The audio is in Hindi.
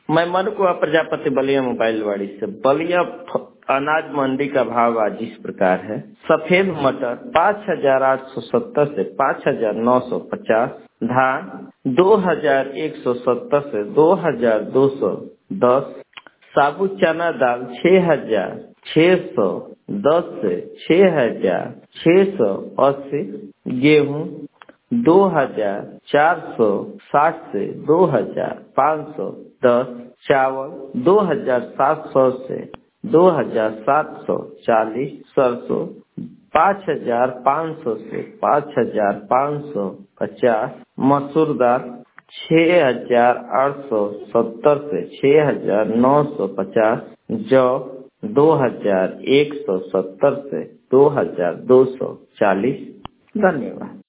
मैं मनुकुआ प्रजापति बलिया मोबाइल वाड़ी से। बलिया अनाज मंडी का भाव आज इस प्रकार है। सफेद मटर 5,870 से 5,950, धान 2,170 से 2,210, साबुत चना दाल 6,610 से 6,680, गेहूं 2,460 से 2,510, चावल 2,700 से 2,740, सरसों 5,500 से 5,550, मसूर दाल 6,870 से 6,950, जौ 2,170 से 2,240। धन्यवाद।